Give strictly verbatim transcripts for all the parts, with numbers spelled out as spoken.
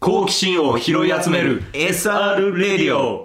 好奇心を拾い集める エスアール レディオ。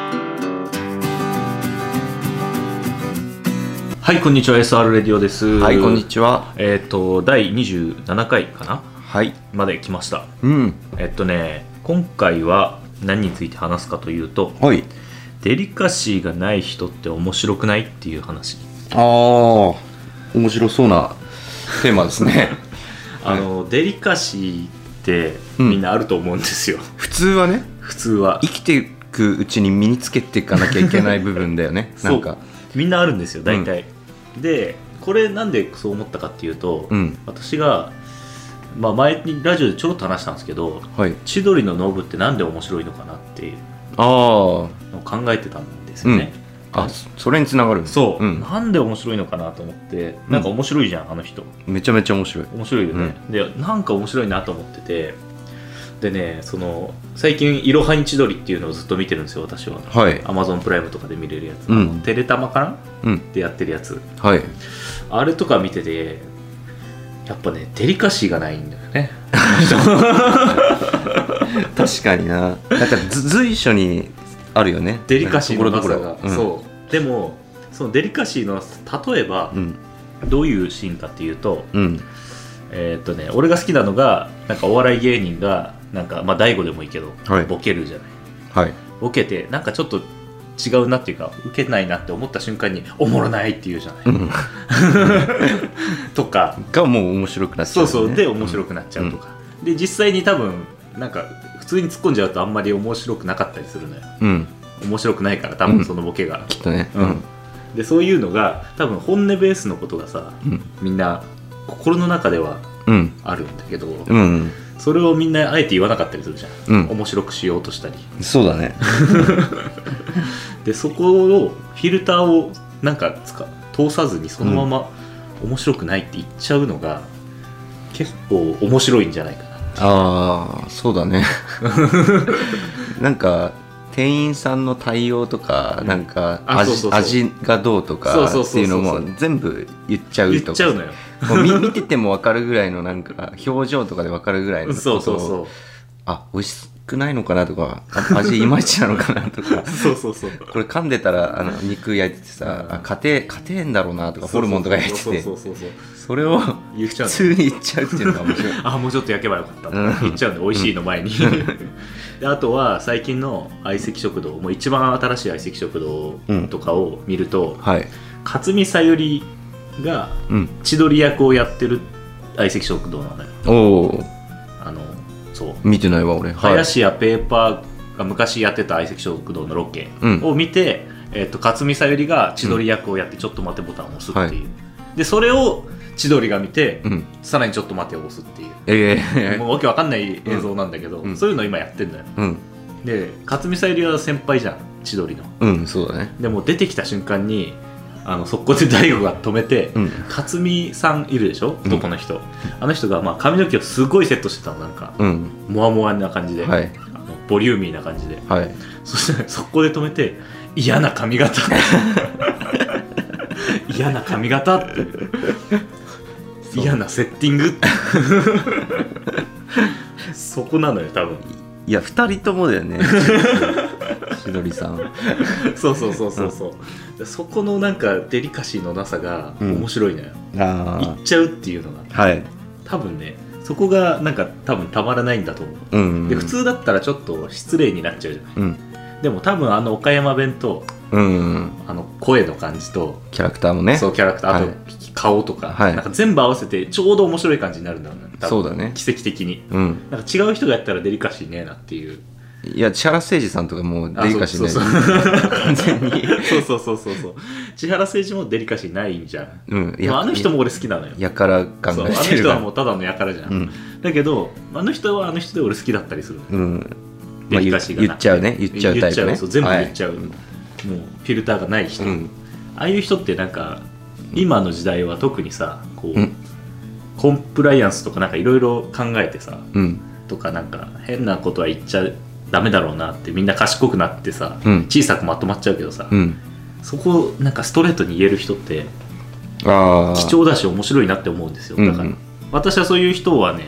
はい、こんにちは、 エスアール レディオです。 はい、こんにちは。 えっ、ー、とだいにじゅうななかいかな、 はいまで来ました。 うんえっとね今回は何について話すかというと、 はい。 デリカシーがない人って面白くないっていう話。 ああ、面白そうなテーマですね。 あのデリカシーってみんなあると思うんですよ、うん、 普通はね、 普通は生きていくうちに身につけていかなきゃいけない部分だよね。なんかみんなあるんですよ大体、うん、でこれなんでそう思ったかっていうと、うん、私が、まあ、前にラジオでちょろっと話したんですけど、はい、千鳥のノブってなんで面白いのかなっていうのを考えてたんですよね、 うん、あ、それにつながる。 そう、うん、なんで面白いのかなと思って、なんか面白いじゃん、あの人めちゃめちゃ面白い面白いよね、うん、でなんか面白いなと思ってて、でね、その最近いろはに千鳥っていうのをずっと見てるんですよ私は。はい、アマゾンプライムとかで見れるやつ、うん、テレタマかな、うん、でやってるやつ、はい、あれとか見ててやっぱねデリカシーがないんだよね。 確かにな、なんか随所にあるよね、 デリカシーのなさが、うん、そうでもそのデリカシーの例えば、うん、どういうシーンかっていうと、うん、えー、っとね俺が好きなのがなんかお笑い芸人がなんかまあ大悟でもいいけど、はい、ボケるじゃない、はい、ボケてなんかちょっと違うなっていうか受けないなって思った瞬間におもろないって言うじゃない、うん、とかがもう面白くなっちゃう、ね、 そうそうで面白くなっちゃうとか、うん、で実際に多分なんか普通に突っ込んじゃうとあんまり面白くなかったりするのよ、うん、面白くないから多分そのボケが、うん、 きっとね、 うん、でそういうのが多分本音ベースのことがさ、うん、みんな心の中ではあるんだけど、うんうん、それをみんなあえて言わなかったりするじゃん、うん、面白くしようとしたり。 そうだね。 でそこをフィルターをなんか通さずにそのまま面白くないって言っちゃうのが結構面白いんじゃないかな。 ああ、そうだね。なんか店員さんの対応とか、うん、なんか 味, そうそうそう味がどうとかっていうのも全部言っちゃうとか、言っちゃうのよ。もう 見, 見てても分かるぐらいのなんか表情とかで分かるぐらいのことを、そうそうそう、あ、美味しくないのかなとか、味いまいちなのかなとかそうそうそう、 これ噛んでたらあの肉焼いててさ、あ、家庭家庭んだろうなとか、ホルモンとか焼いてて、それを普通に言っちゃうっていうのが面白い。 あ、もうちょっと焼けばよかったとか言っちゃうんで、美味しいの前に。であとは最近の相席食堂、もう一番新しい相席食堂とかを見ると、うん、はい、勝見さゆりが千鳥役をやってる相席食堂なのよ。おー、あのそう見てないわ俺。 林家ペーパーが昔やってた相席食堂のロケを見て、うん、えー、と勝見さゆりが千鳥役をやって、ちょっと待ってボタンを押すっていう、はい、でそれを千鳥が見て、うん、さらにちょっと待ってを押すっていう、えー、もうわけわかんない映像なんだけど、うん、そういうの今やってんだよ、うん、で勝見さゆりは先輩じゃん千鳥の。 うん、そうだね。 でも出てきた瞬間にあの速攻で大悟が止めて、うん、勝見さんいるでしょ、男の人、うん、あの人がまあ髪の毛をすごいセットしてたの、なんか、うん、モワモワな感じで、はい、あのボリューミーな感じで、はい、そして速攻で止めて嫌な髪型嫌な髪型って嫌なセッティングそこなのよ多分。 いやふたりともだよね。千鳥さん。 そうそうそうそうそう、うん、そこのなんかデリカシーのなさが面白いのよ、うん、あ言っちゃうっていうのが、はい、多分ねそこがなんか多分たまらないんだと思う、うんうんうん、で普通だったらちょっと失礼になっちゃうじゃない、うん、でも多分あの岡山弁と、うんうん、あの声の感じとキャラクターもね、 そうキャラクター、あと、はい、顔とか、はい、なんか全部合わせてちょうど面白い感じになるんだろうね。 そうだね、 奇跡的に、うん、なんか違う人がやったらデリカシーねえなっていう。 いや千原誠二さんとかもうデリカシーない、完全に。 そうそうそうそうそう、千原誠二もデリカシーないんじゃん、うん、いやあの人も俺好きなのよ。 やから感がしてるから、 あの人はもうただのやからじゃん、うん、だけどあの人はあの人で俺好きだったりする、うん、デリカシーがなくて、 言っちゃうね、言っちゃうタイプね、 そう全部言っちゃう、はい、もうフィルターがない人、うん、ああいう人ってなんか今の時代は特にさこう、うん、コンプライアンスとかなんかいろいろ考えてさ、うん、とかなんか変なことは言っちゃダメだろうなってみんな賢くなってさ、うん、小さくまとまっちゃうけどさ、うん、そこをなんかストレートに言える人って貴重だし面白いなって思うんですよ。だから、うんうん、私はそういう人はね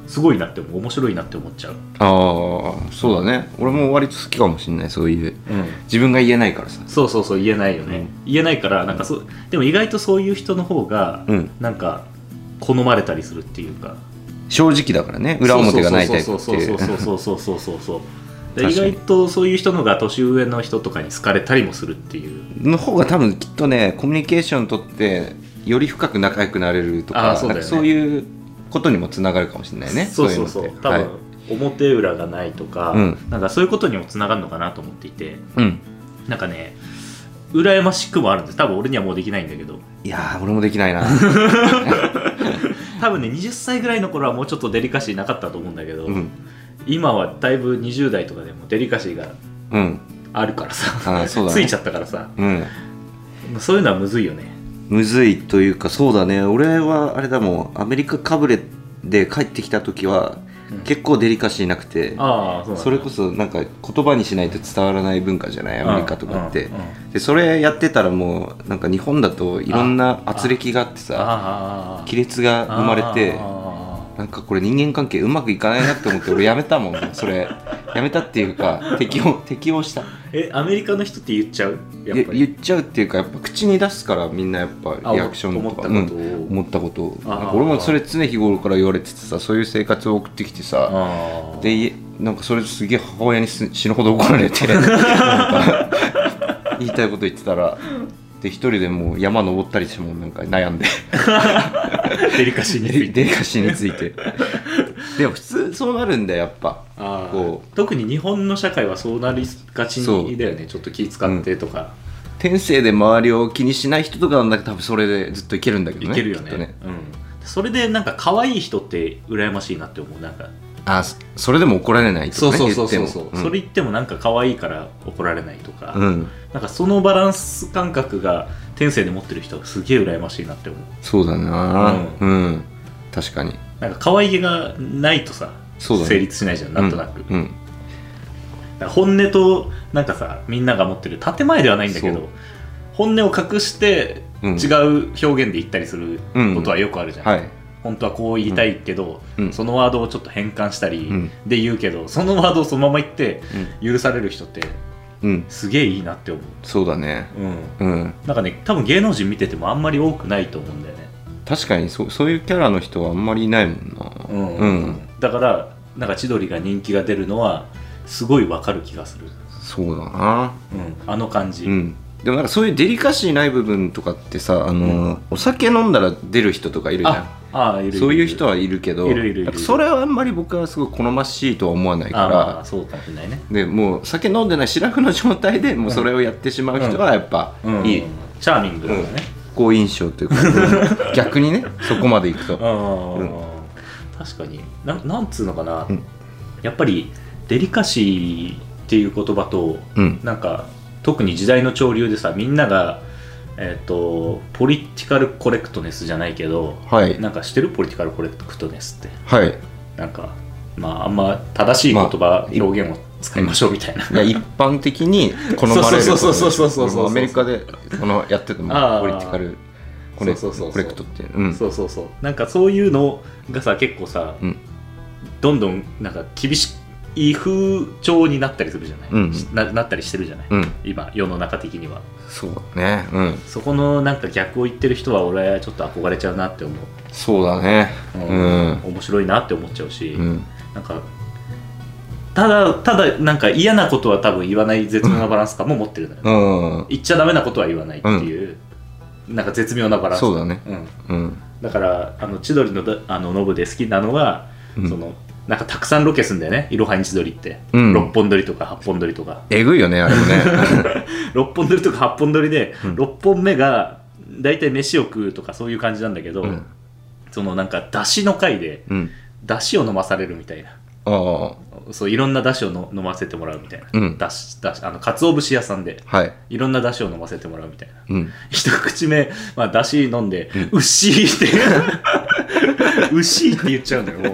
すごいなって思う、面白いなって思っちゃう。 ああそうだね、俺も割と好きかもしれない、そういう、うん、自分が言えないからさ。 そうそうそう、言えないよね、うん、言えないからなんかそでも意外とそういう人の方が、うん、なんか好まれたりするっていうか、 正直だからね、裏表がないタイプっていう。 そうそうそうそうそうそうそう意外とそういう人のが年上の人とかに好かれたりもするっていうの方が多分きっとね、コミュニケーションとってより深く仲良くなれるとか、 そうだよね、そういうことにもつながるかもしれないね。 そうそうそう、多分、はい、表裏がないとか、うん、なんかそういうことにもつながるのかなと思っていて、うん、なんかね羨ましくもあるんです。多分俺にはもうできないんだけど。 いやー俺もできないな多分ねにじゅっさいぐらいの頃はもうちょっとデリカシーなかったと思うんだけど、うん、今はだいぶにじゅう代とかでもデリカシーがあるからさ、うんあそうだね、ついちゃったからさ、うん、そういうのはむずいよね。 むずいというか、そうだね、俺はあれだもん、アメリカかぶれで帰ってきた時は、うん、結構デリカシーなくて、あ そ, それこそなんか言葉にしないと伝わらない文化じゃない、アメリカとかって。でそれやってたらもうなんか日本だといろんな圧力があってさ、亀裂が生まれて、なんかこれ人間関係うまくいかないなって思って俺やめたもんそれやめたっていうか適応適応した。 えアメリカの人って言っちゃう？ やっぱり言っちゃうっていうか、やっぱ口に出すからみんなやっぱリアクションとか思ったことを、うん、思ったことをなんか俺もそれ常日頃から言われててさ、そういう生活を送ってきてさ、でなんかそれすげえ母親に死ぬほど怒られてなんか言いたいこと言ってたら、で一人でもう山登ったりしてもなんか悩んでデリカシーについてデリカシーについてでも普通そうなるんだよやっぱ。 あこう特に日本の社会はそうなりがちにだよね。ちょっと気使ってとか、うん、 天性で周りを気にしない人とかなんだけど多分それでずっといけるんだけどね。 いけるよね、ね、うん、それでなんか可愛い人って羨ましいなって思う。なんかあそれでも怒られないとかね。 そうそうそうそう、うん、それ言ってもなんか可愛いから怒られないとか、うん、なんかそのバランス感覚が天性で持ってる人はすげえ羨ましいなって思う。 そうだな、うん、うん、確かになんか可愛げがないとさ、そうだね、成立しないじゃん、なんとなく、うんうん、だから本音となんかさみんなが持ってる建前ではないんだけど、本音を隠して違う表現で言ったりすることはよくあるじゃん、うんうんはい、本当はこう言いたいけど、うん、そのワードをちょっと変換したりで言うけど、うん、そのワードをそのまま言って許される人って、うん、すげえいいなって思う。 そうだね、 うんうん、なんかね多分芸能人見ててもあんまり多くないと思うんだよね。 確かに そ, そういうキャラの人はあんまりいないもんな、うんうん、 だからなんか千鳥が人気が出るのはすごいわかる気がする。 そうだな、 うん、あの感じ、うん、 でもなんかそういうデリカシーない部分とかってさ、あの、うん、お酒飲んだら出る人とかいるじゃん。ああいるいる、そういう人はいるけど、いるいるいる、それはあんまり僕はすごい好ましいとは思わないから。 あそうかもしれないね。 でもう酒飲んでないシラフの状態でもうそれをやってしまう人はやっぱいい、うんうんうん、 チャーミングだね、うん、 好印象というか逆にねそこまでいくとあ、うん、 確かに な, なんつうのかな、うん、やっぱりデリカシーっていう言葉と、うん、なんか特に時代の潮流でさみんながえー、とポリティカルコレクトネスじゃないけど、はい、なんか知ってる？ポリティカルコレクトネスって、はい、なんかまああんま正しい言葉、まあ、表現を使いましょうみたいな、 いや一般的に好まれるアメリカでこのやっててもポリティカルコレクトってそうそうそうなんかそういうのがさ結構さ、うん、どんどんなんか厳しい風潮になったりするじゃない、うん、な, なったりしてるじゃない、うん、今世の中的には。 そうね、うん、 そこのなんか逆を言ってる人は俺はちょっと憧れちゃうなって思う。 そうだね、うんうん、 面白いなって思っちゃうし、うん、なんかただただなんか嫌なことは多分言わない絶妙なバランス感も持ってるのよ、うん、言っちゃダメなことは言わないっていう、うん、なんか絶妙なバランス。 そうだね、 うんうん、だからあの千鳥のあのノブで好きなのが、うん、そのなんかたくさんロケすんだよね、いろはに千鳥って、うん、ろっぽん撮りとかはっぽん撮りとかえぐいよねあれもねろっぽん撮りとかはっぽん撮りで、うん、ろっぽんめがだいたい飯を食うとかそういう感じなんだけど、うん、そのなんか出汁の回で、うん、出汁を飲まされるみたいな、あそういろんな出汁をの飲ませてもらうみたいな、うん、だしだしあの鰹節屋さんで、はい、いろんな出汁を飲ませてもらうみたいな、うん、一口目、まあ、出汁飲んで、うん、うっしーってうっしーって言っちゃうんだよもう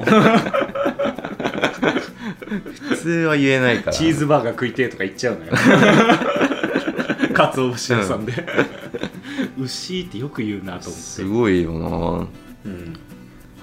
普通は言えないからチーズバーガー食いてーとか言っちゃうのよ鰹節屋さんで、うん、うっしーってよく言うなと思って。 すごいよな、 うん、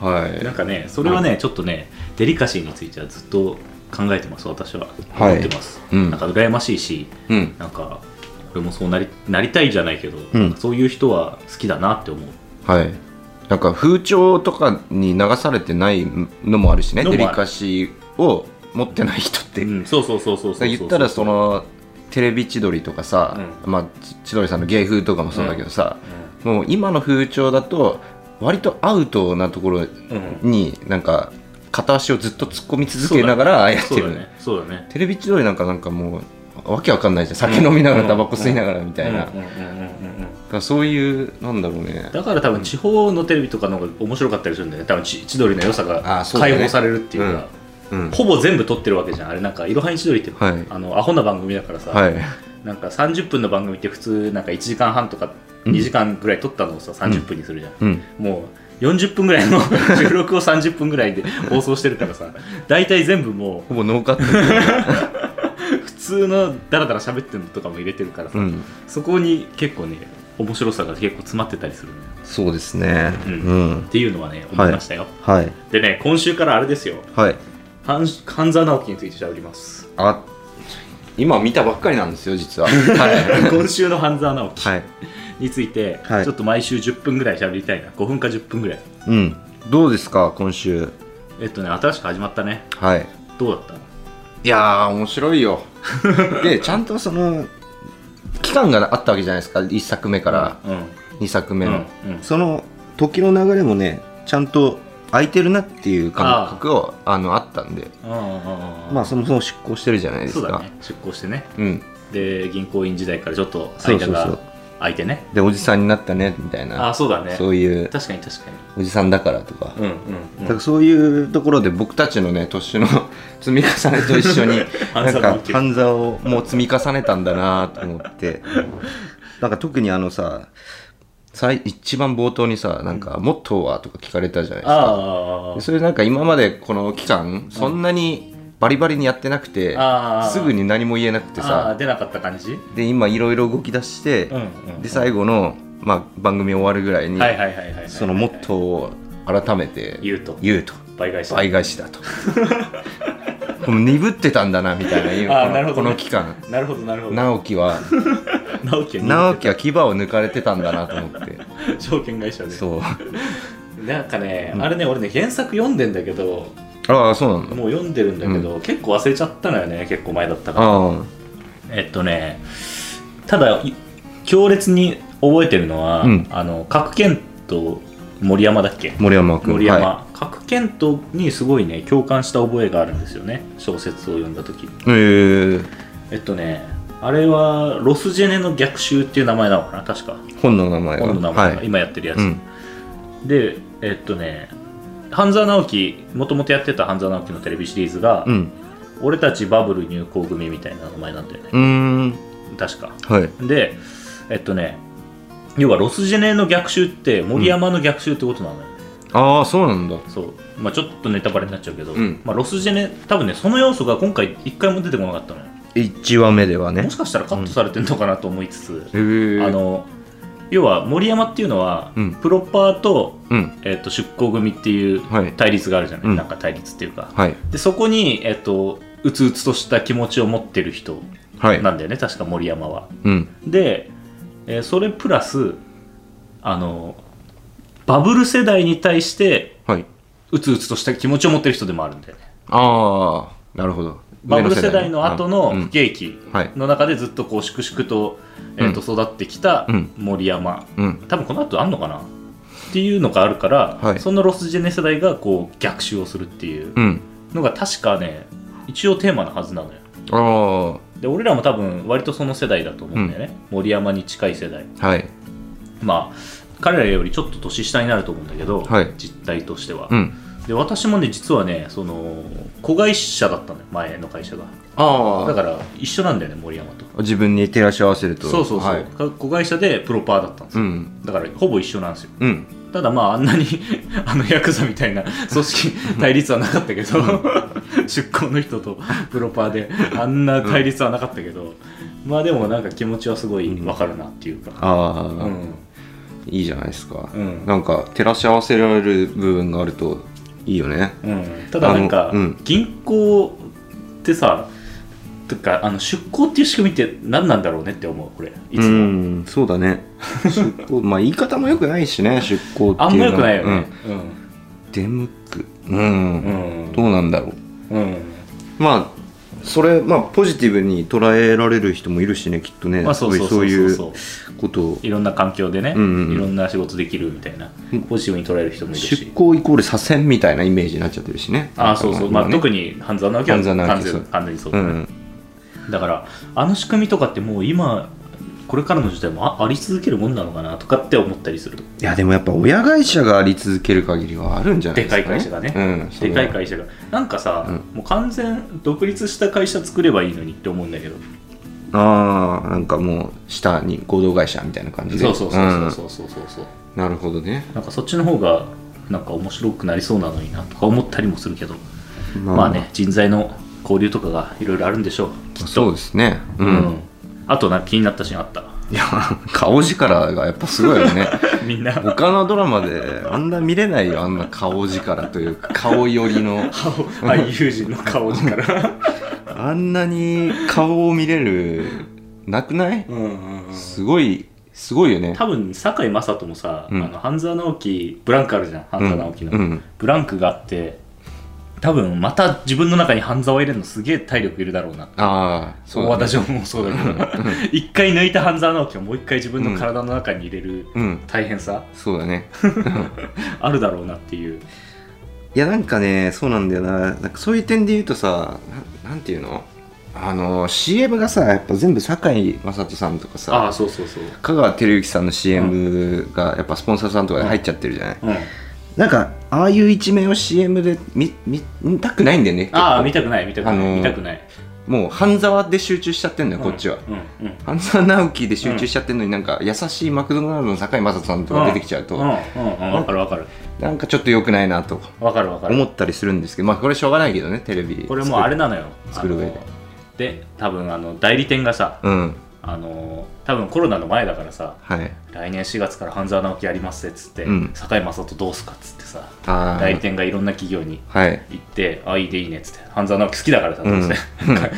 はい、 なんかねそれはね、はい、ちょっとねデリカシーについてはずっと考えてます私は思ってます、はい、うん、なんか羨ましいし、うん、なんか俺もそうなり、なりたいじゃないけど、うん、そういう人は好きだなって思う。 はい、なんか風潮とかに流されてないのもあるしね、デリカシーを持ってない人って、 うん、そうそうそうそうそう言ったらそのテレビ千鳥とかさ、うん、まあ千鳥さんの芸風とかもそうだけどさ、うんうん、もう今の風潮だと割とアウトなところになんか片足をずっと突っ込み続けながらやってるね。 そうだね。 テレビ千鳥なんかなんかもうわけわかんないじゃん、酒飲みながらタバコ吸いながらみたいな。そういうなんだろうね。 だから多分地方のテレビとかの方が面白かったりするんだよね。多分千鳥の良さが解放されるっていうか、うんうん、ほぼ全部撮ってるわけじゃん。あれなんかいろはに千鳥って、はい、あのアホな番組だからさ、はい、なんかさんじゅっぷんの番組って普通なんかいちじかんはんとかにじかんぐらい撮ったのをささんじゅっぷんにするじゃん、うん、もうよんじゅっぷんぐらいの収録をさんじゅっぷんぐらいで放送してるからさ、大体全部もうほぼノーカット普通のダラダラ喋ってるのとかも入れてるからさ、うん、そこに結構ね面白さが結構詰まってたりするのよ。 そうですね、 うんうん、っていうのはね思いましたよ、 はい、 でね今週からあれですよ、 はい、 半沢直樹について喋ります。 あ、今見たばっかりなんですよ実は、はい、 今週の半沢直樹について、はい、ちょっと毎週じゅっぷんぐらい喋りたいな。ごふんかじゅっぷんぐらい。 うん、どうですか今週。 えっとね新しく始まったね。 はい、 どうだった？ いやー面白いよでちゃんとその期間があったわけじゃないですか、いっさくめから、うんうん、にさくめの、うんうん、その時の流れもねちゃんと空いてるなっていう感覚が あ, あのあったんで、あまあそもそも出向してるじゃないですか。 そうだね、出向してね、 うん、 で銀行員時代からちょっと間が空いてね、 でおじさんになったねみたいな。 あ、そうだね、 そういう確かに確かにおじさんだからとか、 うんうんうん、 だからそういうところで僕たちのね年の積み重ねと一緒になんか半沢をもう積み重ねたんだなと思ってなんか特にあのさ一番冒頭にさなんかモットーはとか聞かれたじゃないですか。それなんか今までこの期間そんなにバリバリにやってなくて、うん、すぐに何も言えなくてさ出なかった感じで今いろいろ動き出して、うんうんうん、で最後の、まあ、番組終わるぐらいにそのモットーを改めて言うと言うと倍返し倍返しだと鈍ってたんだなみたいな、 あなるほど、ね、 この期間なるほどなるほど直樹は直樹は直樹は牙を抜かれてたんだなと思って証券会社でそうなんかね、うん、あれね俺ね原作読んでんだけど、 ああそうなんだ、 もう読んでるんだけど、うん、結構忘れちゃったのよね。結構前だったから。えっとねただ強烈に覚えてるのは、うん、あの角健と森山だっけ、 森山君、 森山、はい、角健とにすごいね共感した覚えがあるんですよね、小説を読んだ時。 へー。 えっとねあれはロスジェネの逆襲っていう名前なのかな確か。 本の名前は本の名前が、はい、今やってるやつ、うん、でえっとね半沢直樹もともとやってた半沢直樹のテレビシリーズが、うん、俺たちバブル入校組みたいな名前なんだよね。 うーん確か、 はい、 でえっとね要はロスジェネの逆襲って森山の逆襲ってことなのよね、 うん、ああそうなんだ。 そう、まあ、ちょっとネタバレになっちゃうけど、うんまあ、ロスジェネ多分ねその要素が今回いっかいも出てこなかったのよ。 いちわめではね。 もしかしたらカットされてんのかなと思いつつ、 うん、 あの要は森山っていうのは、うん、プロパーと、うんえー、と出向組っていう対立があるじゃない、はい、なんか対立っていうか、 はい、 でそこに、えー、とうつうつとした気持ちを持ってる人なんだよね、はい、確か森山は、 うん、 で、えー、それプラスあのバブル世代に対して、はい、うつうつとした気持ちを持ってる人でもあるんだよね。 ああなるほど。 バブル世代の後の不景気の中でずっとこう粛々と、えー、と育ってきた森山、うん、多分この後あんのかなっていうのがあるから、はい、そのロスジェネ世代がこう逆襲をするっていうのが確かね一応テーマのはずなのよ。 あで俺らも多分割とその世代だと思うんだよね、うん、森山に近い世代、 はい、 まあ彼らよりちょっと年下になると思うんだけど、はい、実態としては、うんで私もね実はねその子会社だったのよ前の会社が。 あだから一緒なんだよね森山と。 自分に照らし合わせると。 そうそうそう、はい、子会社でプロパーだったんですよ、うん、だからほぼ一緒なんですよ、うん、ただまああんなにあのヤクザみたいな組織対立はなかったけど出向の人とプロパーであんな対立はなかったけど、うん、まあでもなんか気持ちはすごい分かるなっていうか、 うん、ああ、 うんいいじゃないですか、 うん、 なんか照らし合わせられる部分があるといいよね、 うん、ただなんか、うん、銀行ってさとかあの出向っていう仕組みって何なんだろうねって思うこれいつも。 うんそうだね出向まあ言い方もよくないしね出向っていうのはあんまよくないよね、 うんうん、出向くうん、うん、どうなんだろう、うん、まあそれまあポジティブに捉えられる人もいるしねきっとね、まあ、そういうことをいろんな環境でね、うんうん、いろんな仕事できるみたいなポジティブに捉える人もいるし出向イコール左遷みたいなイメージになっちゃってるしね。 ああそうそう、ね、まあ、特に半沢直樹は完全完全にそうだね、うん、だからあの仕組みとかってもう今これからの時代も あ, あり続けるもんなのかなとかって思ったりすると。 いやでもやっぱ親会社があり続ける限りはあるんじゃないですか、ね、 でかい会社がね、うん、でかい会社がなんかさ、うん、もう完全独立した会社作ればいいのにって思うんだけど。 ああなんかもう下に合同会社みたいな感じで。 そうそうそうそうそうそうそう、 うん、なるほどね。 なんかそっちの方がなんか面白くなりそうなのになとか思ったりもするけど、まあ、まあね人材の交流とかがいろいろあるんでしょうきっと。 そうですね、うん、うん、 あとなんか気になったシーンあった。 いや顔力がやっぱすごいよねみんな他のドラマであんな見れないよあんな顔力というか顔寄りの俳優陣の顔力あんなに顔を見れるなくない、うんうんうん、すごいすごいよね。 多分堺雅人もさ、うん、あの半沢直樹ブランクあるじゃん半沢直樹の、うんうん、ブランクがあって多分また自分の中に半沢入れるのすげえ体力いるだろうな。 ああそうだ、ね、 私もそうだけど一回抜いた半沢直樹をもう一回自分の体の中に入れる大変さ、 うん、そうだねあるだろうなっていう。 いやなんかねそうなんだよな。なんかそういう点で言うとさ な, なんていうのあの シーエム がさやっぱ全部堺雅人さんとかさあそうそうそう香川照之さんの シーエム がやっぱスポンサーさんとかで入っちゃってるじゃない、うんうん、なんかああいう一面を シーエム で 見, 見, 見たくないんだよね。 ああ見たくない見たくない、あのー、見たくない。 もう半沢で集中しちゃってんのよ、うん、こっちは、うんうん、半沢直樹で集中しちゃってんのに、うん、なんか優しいマクドナルドの堺雅人さんとか出てきちゃうと、 うんうんうん、分かる分かる、 なんかちょっと良くないなと分かる分かる思ったりするんですけど、まあこれしょうがないけどねテレビこれもうあれなのよ作る上で。 で多分あの代理店がさ、 うん、 あの多分コロナの前だからさ、 はい、 来年しがつから半沢直樹やりますっつって、うん、堺雅人どうすかっつってさ代理店がいろんな企業に行って、はい、あいいでいいねっつって半沢直樹好きだからさ、うん、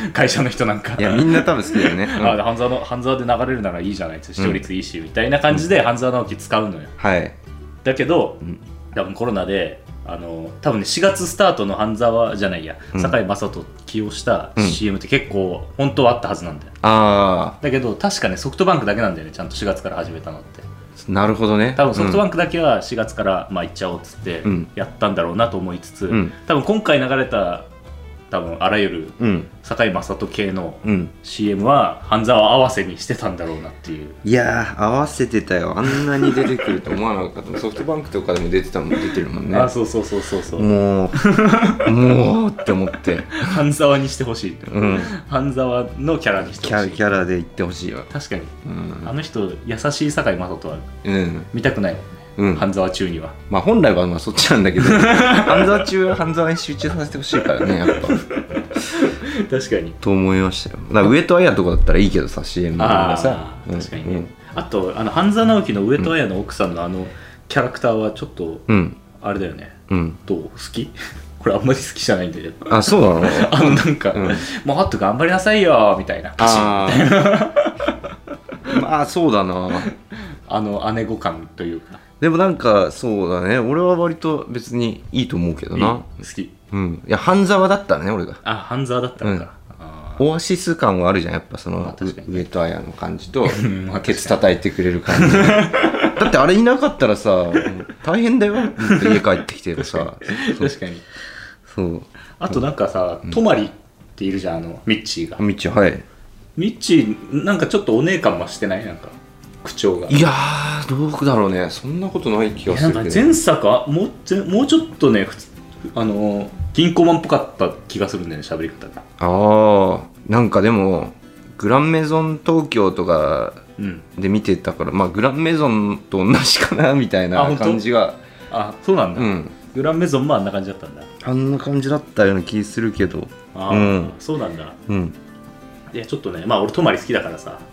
会社の人なんかいやみんな多分好きだよね、うん、 あ半沢の半沢で流れるならいいじゃないっつって視聴率いいし、うん、みたいな感じで半沢直樹使うのよ、 はい、 だけど、うん、多分コロナであの多分ねしがつスタートの半沢じゃないや、うん、堺雅人起用した シーエム って結構本当はあったはずなんだよ、 あだけど確かねソフトバンクだけなんだよねちゃんとしがつから始めたのって。 なるほどね。 多分ソフトバンクだけはしがつから、まあ行っちゃおうっつってやったんだろうなと思いつつ、うん、多分今回流れた多分あらゆる堺雅人系の シーエム は半沢合わせにしてたんだろうなっていう。 いやー合わせてたよ。あんなに出てくると思わなかったソフトバンクとかでも出てたもん出てるもんね。 あそうそうそうそうそうもうもうって思って半沢にしてほしい、うん、半沢のキャラにしてほしい。 キャラで言ってほしいわ。 確かに、うん、あの人優しい堺雅人は見たくないもんね、うん、半沢中には。まあ本来はまあそっちなんだけど半沢中は半沢に集中させてほしいからねやっぱ確かにと思いましたよ。だから上戸彩とかだったらいいけどさ シーエム がさあ確かにね、うん、あとあの半沢直樹の上戸彩の奥さんのあのキャラクターはちょっと、うん、あれだよね、うん、どう好きこれあんまり好きじゃないんだけど。 あそうなのあのなんか、うん、もっと頑張りなさいよみたいなパシッみたいなまあそうだなあの姉御感というか。 でもなんかそうだね俺は割と別にいいと思うけどな。 好き。 うん、いや半沢だったらね俺が。 あ半沢だったのか、 うん、オアシス感はあるじゃんやっぱその、まあ、上戸彩の感じとケツ叩いてくれる感じだってあれいなかったらさ大変だよ家帰ってきてるさ確かにそうあとなんかさ泊まりっているじゃんあのミッチーが。 ミッチーはいミッチーなんかちょっとお姉感増してないなんか口調が。 いやーどうだろうねそんなことない気がするけど。 なんか前作はもう、もうちょっとねあの銀行マンっぽかった気がするんだよね喋り方が。 ああなんかでもグランメゾン東京とかで見てたから、うん、まあグランメゾンと同じかなみたいな感じが。 あそうなんだ、うん、グランメゾンもあんな感じだったんだ。 あんな感じだったような気するけど。 ああ、うん、そうなんだ。 うんいやちょっとねまあ俺泊まり好きだからさ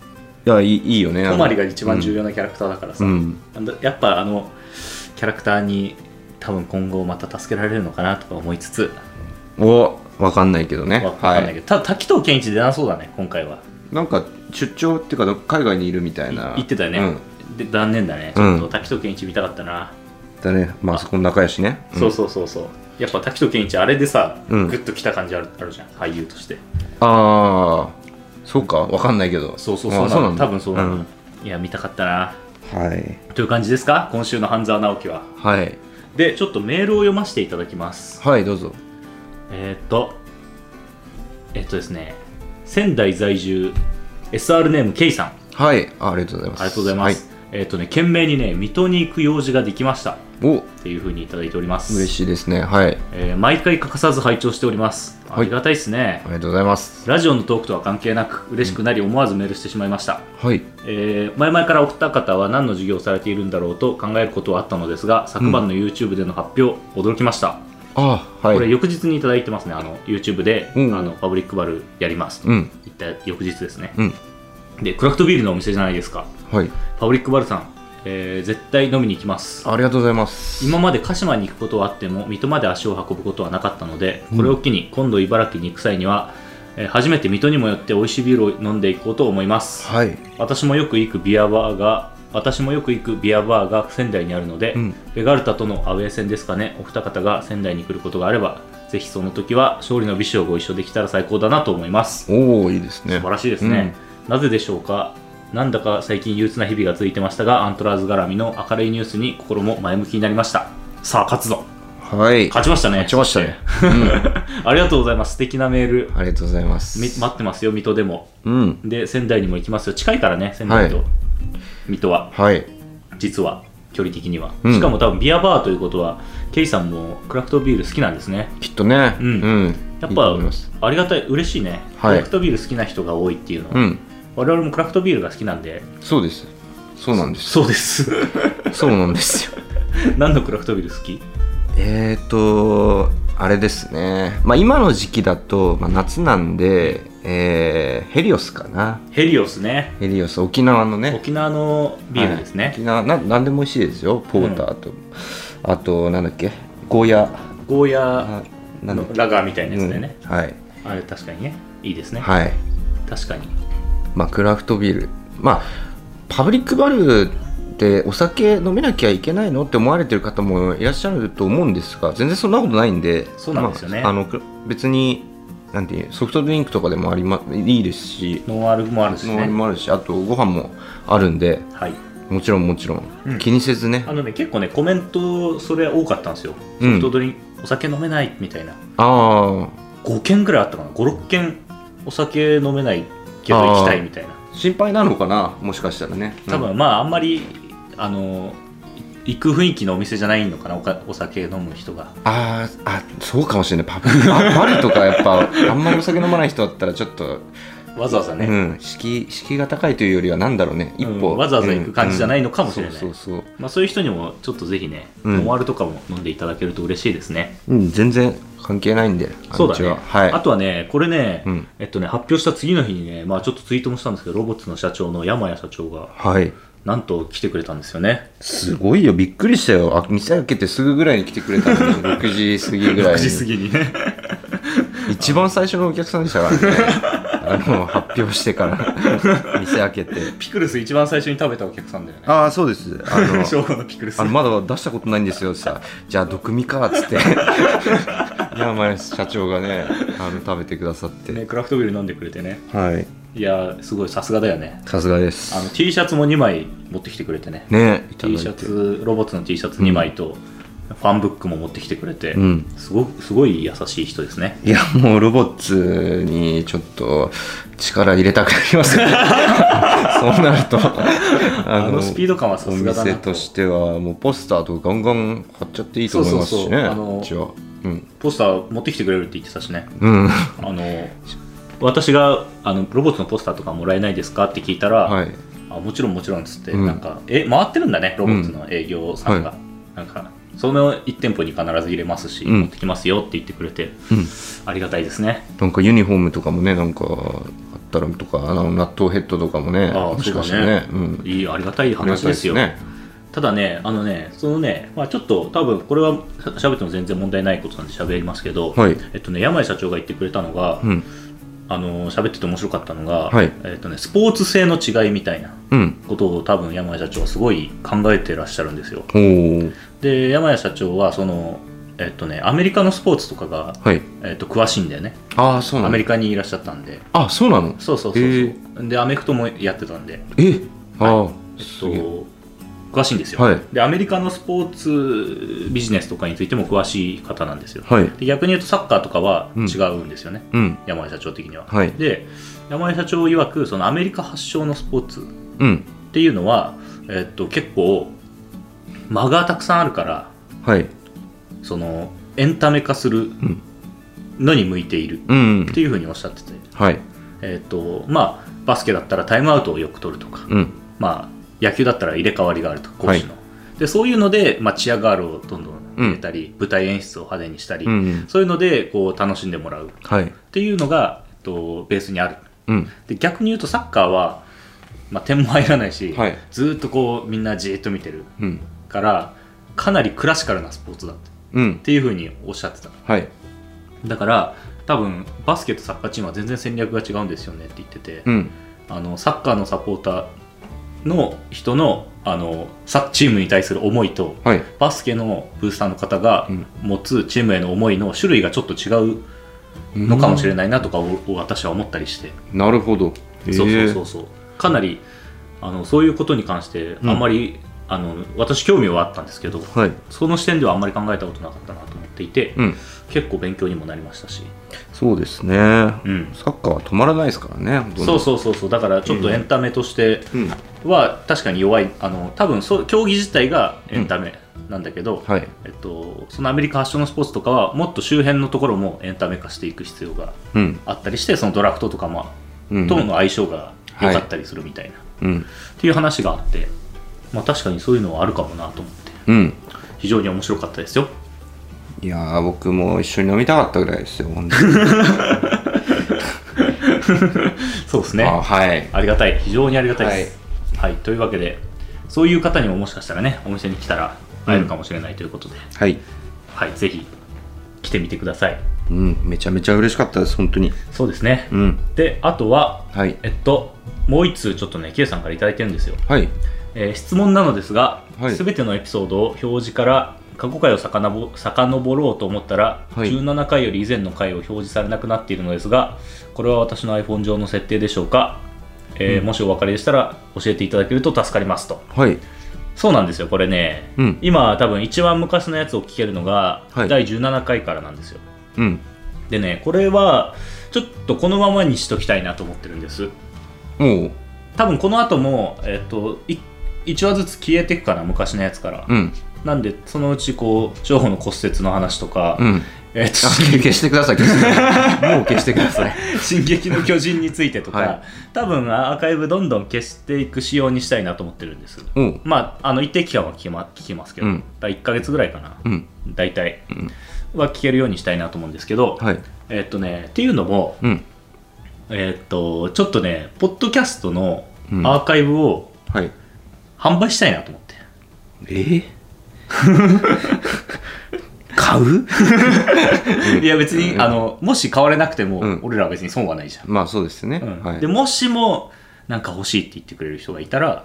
いやいい、いいよね。 トマリが一番重要なキャラクターだからさ、うん、やっぱあのキャラクターに多分今後また助けられるのかなとか思いつつ、 お分かんないけどね。 分かんないけど、はい、た滝藤賢一出なそうだね今回は。 なんか出張っていうか海外にいるみたいな言ってたよね、うん、で残念だねちょっと滝藤賢一見たかったな、 だね。まあそこの仲良しね、 うん、そうそうそうそう。やっぱ滝藤賢一あれでさ、うん、グッときた感じある、あるじゃん俳優として。 ああそうか分かんないけど、 そうそうそうそうなんだ、多分そうなの、うん、いや見たかったな。 はいという感じですか今週の半沢直樹は。 はいでちょっとメールを読ませていただきます。 はいどうぞ。 えー、っとえー、っとですね仙台在住 エスアール ネーム K さん。 はい、ありがとうございます。 ありがとうございます、はい、えー、っとね懸命にね水戸に行く用事ができましたおっていうふうにいただいております。 嬉しいですね。はい、 えー、毎回欠かさず拝聴しております。ありがたいですね、はい、 ありがとうございます。 ラジオのトークとは関係なく嬉しくなり思わずメールしてしまいました、 うん、はい、 えー、前々からお二方は何の授業をされているんだろうと考えることはあったのですが、昨晩の YouTube での発表、うん、驚きました。 あ、はい、 これ翌日にいただいてますね。あの YouTube で、うん、あのパブリックバルやりますと言った翌日ですね、うん、でクラフトビールのお店じゃないですか、 はい、 パブリックバルさん、えー、絶対飲みに行きます。 ありがとうございます。 今まで鹿島に行くことはあっても水戸まで足を運ぶことはなかったので、これを機に今度茨城に行く際には、えー、初めて水戸にも寄って美味しいビールを飲んでいこうと思います、 はい、 私もよく行くビアバーが私もよく行くビアバーが仙台にあるので、うん、ベガルタとのアウェー戦ですかね。お二方が仙台に来ることがあればぜひその時は勝利の美酒をご一緒できたら最高だなと思います。 おーいいですね。 素晴らしいですね、うん、なぜでしょうか。なんだか最近憂鬱な日々が続いてましたがアントラーズ絡みの明るいニュースに心も前向きになりました。さあ勝つぞ。 はい、 勝ちましたね。 勝ちましたね、 うん、ありがとうございます。素敵なメールありがとうございます。 待ってますよ水戸でも、 うん、 で仙台にも行きますよ。近いからね仙台と、はい、水戸は、 はい、 実は距離的には、うん、しかも多分ビアバーということはケイさんもクラフトビール好きなんですねきっとね、 うんうん、やっぱありがたい嬉しいね、はい、クラフトビール好きな人が多いっていうのは、うん、我々もクラフトビールが好きなんで。 そうですそうなんですそうですそうなんですよ何のクラフトビール好き。 えーとあれですね、まあ、今の時期だと、まあ、夏なんで、えー、ヘリオスかな。 ヘリオスね。 ヘリオス沖縄のね沖縄のビールですね、 はい、沖縄な何でも美味しいですよ。ポーターと、うん、あとなんだっけゴーヤゴーヤのラガーみたいなやつだよね、 うん、はい、 あれ確かにねいいですね。 はい、 確かに。 まあクラフトビール、まあパブリックバルでお酒飲めなきゃいけないのって思われてる方もいらっしゃると思うんですが、全然そんなことないんで。 そうなんですよね、 まあ、あの別になんていうソフトドリンクとかでもあり、ま、いいですし、 ノンアルもあるし、ね、 ノンアルもあるし、あとご飯もあるんで、はい、もちろんもちろん、うん、気にせずね。 あのね結構ねコメントそれ多かったんですよ。ソフトドリンク、うん、お酒飲めないみたいな。ああごけんぐらいあったかな。ごろっけんお酒飲めないけど行きたいみたいな。 心配なのかなもしかしたらね。 多分、うん、まああんまりあの行く雰囲気のお店じゃないのかな お, かお酒飲む人が。 ああそうかもしれない。パブバルとかやっぱあんまりお酒飲まない人だったらちょっとわざわざね、 うん、敷居敷居が高いというよりはなんだろうね、一歩、 うん、わざわざ行く感じじゃないのかもしれない。 そうそうそう、 まあ、そういう人にもちょっとぜひね、ノンアルとかも飲んでいただけると嬉しいですね。 うん、全然関係ないんで。 そうだね、 はい、 あとはねこれね、うん、えっとね発表した次の日にね、まあ、ちょっとツイートもしたんですけどロボッツの社長の山谷社長が、 はい、 なんと来てくれたんですよね。 すごいよ、びっくりしたよ。あ店開けてすぐぐらいに来てくれたのにろくじ過ぎぐらいにろくじ過ぎにね一番最初のお客さんでしたからねあの発表してから店開けてピクルス一番最初に食べたお客さんだよね。 ああそうです。あの昭和のピクルス、 あのまだ出したことないんですよさ。じゃあ毒味かっつって山谷社長がねあの食べてくださって、 ね、クラフトビール飲んでくれてね。 はい、 いやすごいさすがだよね。 さすがです。 あの T シャツもにまい持ってきてくれてね。 ね、 T シャツロボットの T シャツにまいと、うん、ファンブックも持ってきてくれて、うん、すごすごい優しい人ですね。 いやもうロボッツにちょっと力入れたくなりますねそうなるとあの, あのスピード感はさすがだなと。 お店としてはもうポスターとかガンガン貼っちゃっていいと思いますしね。 あのうん、ポスター持ってきてくれるって言ってたしね、うん、あの私があのロボットのポスターとかもらえないですかって聞いたら、はい、あもちろんもちろんっつって、うん、なんかえ回ってるんだねロボットの営業さんが、うんはい、なんかそのいち店舗に必ず入れますし、うん、持ってきますよって言ってくれて、うん、ありがたいですね。 なんかユニフォームとかもねなんかあっったらとか、あの納豆ヘッドとかもね、 あもしかしてね、ね、 うん、いいありがたい話ですよ。ね、ただね、あのね、そのね、まあ、ちょっと多分これは喋っても全然問題ないことなんで喋りますけど、はい、えっとね、山井社長が言ってくれたのが、うん、あの喋ってて面白かったのが、はい、えっとね、スポーツ性の違いみたいなことを多分山井社長はすごい考えてらっしゃるんですよ。うん、で、山井社長はそのえっとね、アメリカのスポーツとかが、はい、えっと、詳しいんだよね。 ああ、そうなの。 アメリカにいらっしゃったんで。 あ、そうなの。 そうそうそうそう。でアメフトもやってたんで、 え、ああ、 はい、えっと詳しいんですよ、はい、でアメリカのスポーツビジネスとかについても詳しい方なんですよ、はい、で逆に言うとサッカーとかは違うんですよね、うん、山井社長的には、はい、で山井社長曰くそのアメリカ発祥のスポーツっていうのは、うん、えっと、結構間がたくさんあるから、はい、そのエンタメ化するのに向いているっていうふうにおっしゃってて、はい、えっとまあバスケだったらタイムアウトをよく取るとか、うん、まあ野球だったら入れ替わりがあるとか、攻守の、はい、でそういうので、まあ、チアガールをどんどん入れたり、うん、舞台演出を派手にしたり、うん、そういうのでこう楽しんでもらうっていうのが、えっと、ベースにある、うん、で逆に言うとサッカーは、まあ、点も入らないし、はい、ずっとこうみんなじーっと見てるから、うん、かなりクラシカルなスポーツだって、うん、っていうふうにおっしゃってた、はい、だから多分バスケとサッカーチームは全然戦略が違うんですよねって言ってて、うん、あのサッカーのサポーターの人 の, あのチームに対する思いと、はい、バスケのブースターの方が持つチームへの思いの種類がちょっと違うのかもしれないなとかを私は思ったりして。 なるほど。 そうそうそうそう、かなりあのそういうことに関してあんまり、うん、あの私興味はあったんですけど、はい、その視点ではあんまり考えたことなかったなと思っていて、うん、結構勉強にもなりましたし。 そうですね、うん、サッカーは止まらないですからね。 そうそうそうそう、だからちょっとエンタメとしては確かに弱い、あの多分そう競技自体がエンタメなんだけど、うん、はい、えっと、そのアメリカ発祥のスポーツとかはもっと周辺のところもエンタメ化していく必要があったりして、うん、そのドラフトとかも、うん、との相性が良かったりするみたいな、はい、っていう話があって、まあ、確かにそういうのはあるかもなと思って、うん、非常に面白かったですよ。 いやー、僕も一緒に飲みたかったぐらいですよ本当にそうですね、 あ、はい、ありがたい、非常にありがたいです、はいはい、というわけでそういう方にももしかしたらねお店に来たら会えるかもしれないということで、うん、はい、はい、ぜひ来てみてください。 うん、めちゃめちゃ嬉しかったです本当に。 そうですね、うん、であとは、はい、えっともう一通ちょっとね K さんからいただいてるんですよ、はい、えー、質問なのですが、はい、全てのエピソードを表示から過去回を遡ろうと思ったら、はい、じゅうななかいより以前の回を表示されなくなっているのですが、これは私の iPhone 上の設定でしょうか、えーうん、もしお分かりでしたら教えていただけると助かりますと。はい、そうなんですよ、これね、うん、今多分一番昔のやつを聞けるのが、はい、だいじゅうななかいからなんですよ、うん、でね、これはちょっとこのままにしときたいなと思ってるんです。おう、多分この後も、えー、といいちわずつ消えていくかな、昔のやつから、うん、なんでそのうちこう情報の骨折の話とか、うん、えー、と消してください消してくださいもう消してください進撃の巨人についてとか、はい、多分アーカイブどんどん消していく仕様にしたいなと思ってるんです。まあ、あの一定期間は聞き、ま、聞きますけど、うん、だいっかげつぐらいかな、うん、大体、うん、は聞けるようにしたいなと思うんですけど、はい、えー、っとねっていうのも、うん、えー、っとちょっとねポッドキャストのアーカイブを、うん、はい、販売したいなと思って。 えー買ういや別に、うん、あのもし買われなくても、うん、俺らは別に損はないじゃん。 まあそうですね、うん、はい、 でもしもなんか欲しいって言ってくれる人がいたら、 うん、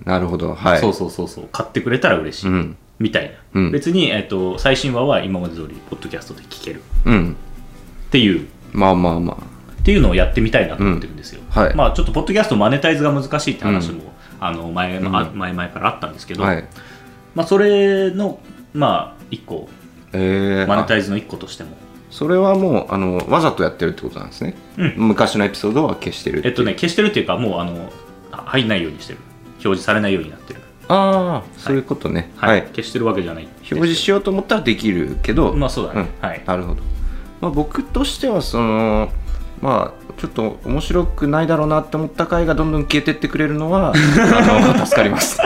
なるほど、はい、 そうそうそうそう、買ってくれたら嬉しい、うん、みたいな、うん、別に、えーと、最新話は今まで通りポッドキャストで聞ける、うん、っていうまあまあまあっていうのをやってみたいなと思ってるんですよ、うん、はい、まあちょっとポッドキャストマネタイズが難しいって話も、うん、あの 前, 前々からあったんですけど、はい、まあ、それのまあいっこ、えー、マネタイズのいっことしても、 それはもうあのわざとやってるってことなんですね、うん、昔のエピソードは消してるってえっとね消してるっていうか、もうあの入んないようにしてる、表示されないようになってる。 ああ、はい、そういうことね、 はい、はい、消してるわけじゃない。 表示しようと思ったらできるけど、 まあそうだね、うん、はい、 なるほど。まあ、僕としてはそのまあちょっと面白くないだろうなって思った回がどんどん消えてってくれるのはあの助かります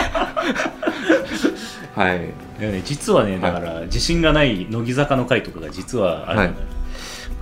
はい、 ね、実はね、だから自信がない乃木坂の回とかが実はあるのよ、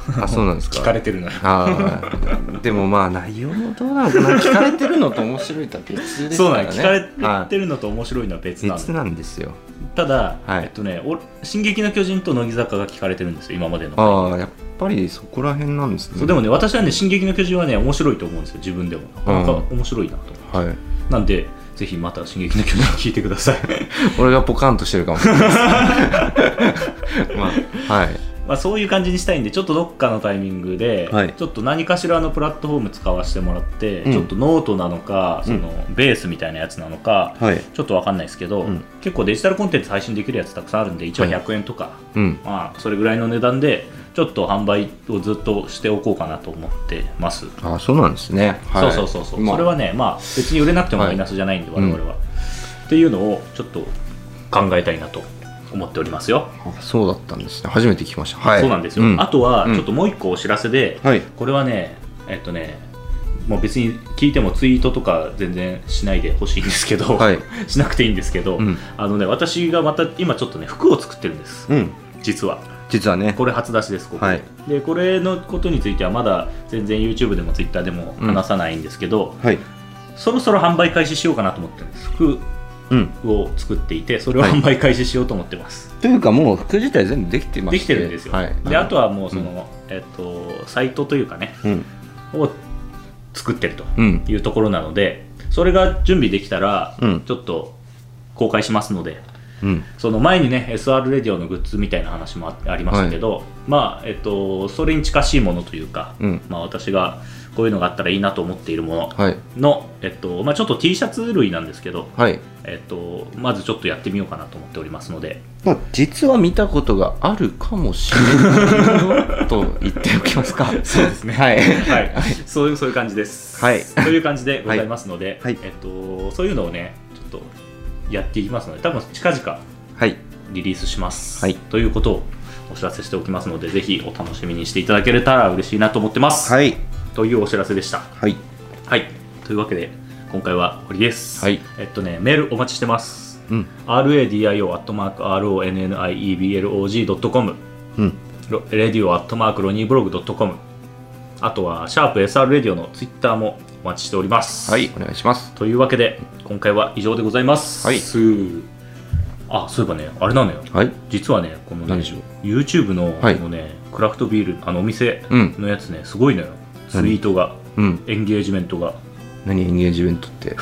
あ、そうなんですか。 聞かれてるのよ。 あでもまあ内容もどうなのかな。聞かれてるのと面白いとは別ですからね。 そうなん聞かれてるのと面白いのは別なの。 別なんですよ。 ただ、 はい、 えっとね、進撃の巨人と乃木坂が聞かれてるんですよ、今までの。 ああ、やっぱりそこら辺なんですね。 そうでもね、私はね、進撃の巨人はね、面白いと思うんですよ、自分でも。なかなか面白いなと、はい、なんでぜひまた進撃の巨人聞いてください。 俺がポカンとしてるかもしれないです。まあ、はい。 まあ、そういう感じにしたいんで、ちょっとどっかのタイミングで、はい、ちょっと何かしらのプラットフォーム使わせてもらって、うん、ちょっとノートなのか、そのベースみたいなやつなのか、うん、ちょっと分かんないですけど、うん、結構デジタルコンテンツ配信できるやつたくさんあるんで、いちわひゃくえんとか、はい、まあ、それぐらいの値段でちょっと販売をずっとしておこうかなと思ってます。 あ、そうなんですね。 はい、そうそうそうそう、まあ、それはね、まあ、別に売れなくてもマイナスじゃないんで、はい、我々は、っていうのをちょっと考えたいなと思っておりますよ。 そうだったんですね。初めて聞きました。はい、 そうなんですよ、うん、あとはちょっともう一個お知らせで、うん、これはねえっとねもう別に聞いてもツイートとか全然しないでほしいんですけど、はい、しなくていいんですけど、うん、あのね、私がまた今ちょっとね服を作ってるんです、うん、実は実はね、 これ初出しです。ここ、はい、でこれのことについてはまだ全然 YouTube でも Twitter でも話さないんですけど、うん、はい、そろそろ販売開始しようかなと思ってるんです。服を作っていて、それを販売開始しようと思ってます、 はい、というかもう服自体全部できてまして、 できてるんですよ、はい、であとはもうその、うん、えっと、サイトというかね、うん、を作ってるというところなので、うん、それが準備できたら、うん、ちょっと公開しますので、うん、その前にね エスアール レディオのグッズみたいな話もありましたけど、はい、まあえっと、それに近しいものというか、うん、まあ、私がこういうのがあったらいいなと思っているものの、はい、えっとまあ、ちょっと T シャツ類なんですけど、はい、えっと、まずちょっとやってみようかなと思っておりますので、 まあ、実は見たことがあるかもしれないと言っておきますか。 そうですね、はい、はい、そういうそういう感じです、はい、という感じでございますので、はい、えっと、そういうのをねちょっとやっていきますので、多分近々リリースします、はい、ということをお知らせしておきますので、ぜひお楽しみにしていただけたら嬉しいなと思ってます、はい、というお知らせでした。はい、はい、というわけで今回は終わりです、はい、えっとね、メールお待ちしてます、うん、ラディオ アットマーク ローニーブログ ドットコム、うん、ラディオ アットマーク ロニーブログ ドットコム、 あとはシャープ エスアール レディオのツイッターもお待ちしております。 はい、お願いします。 というわけで今回は以上でございます。はい、あ、そういえばね、あれなのよ、はい、実はね、このね YouTube のこの、ね、はい、クラフトビールあのお店のやつね、すごいのよ、ツイートが、うん、エンゲージメントが。 何エンゲージメントって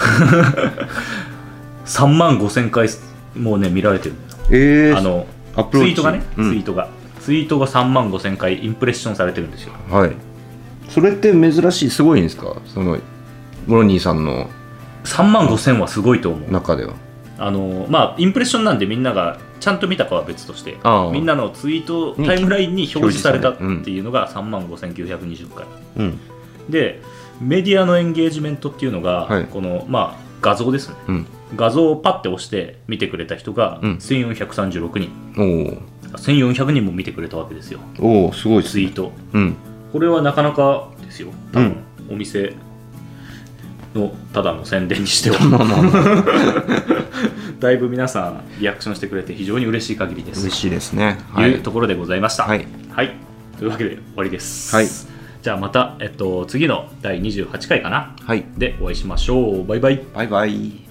さんまんごせんかいもうね見られてるんだよ、えー、あのアプローチツイートがね、うん、ツイートがツイートがさんまんごせんかいインプレッションされてるんですよ。 はい、それって珍しい、すごいんですか、そのモロニーさんのさんまんごせんはすごいと思う。 中ではあのまあインプレッションなんでみんながちゃんと見たかは別として、みんなのツイートタイムラインに表示されたっていうのがさんまんごせんきゅうひゃくにじゅっかい、うん、でメディアのエンゲージメントっていうのが、はい、この、まあ、画像ですね、うん、画像をパッて押して見てくれた人がせんよんひゃくさんじゅうろくにん、うん、せんよんひゃくにんも見てくれたわけですよ。 おー、すごいですね、 ツイート、うん、これはなかなかですよ、多分、うん、お店のただの宣伝にしてはだいぶ皆さんリアクションしてくれて非常に嬉しい限りです。 嬉しいですね、 というところでございました。 はい、 はい、というわけで終わりです。はい、じゃあまた、えっと、次のだいにじゅうはちかいかな、はい、でお会いしましょう。バイバイ。 バイバイ。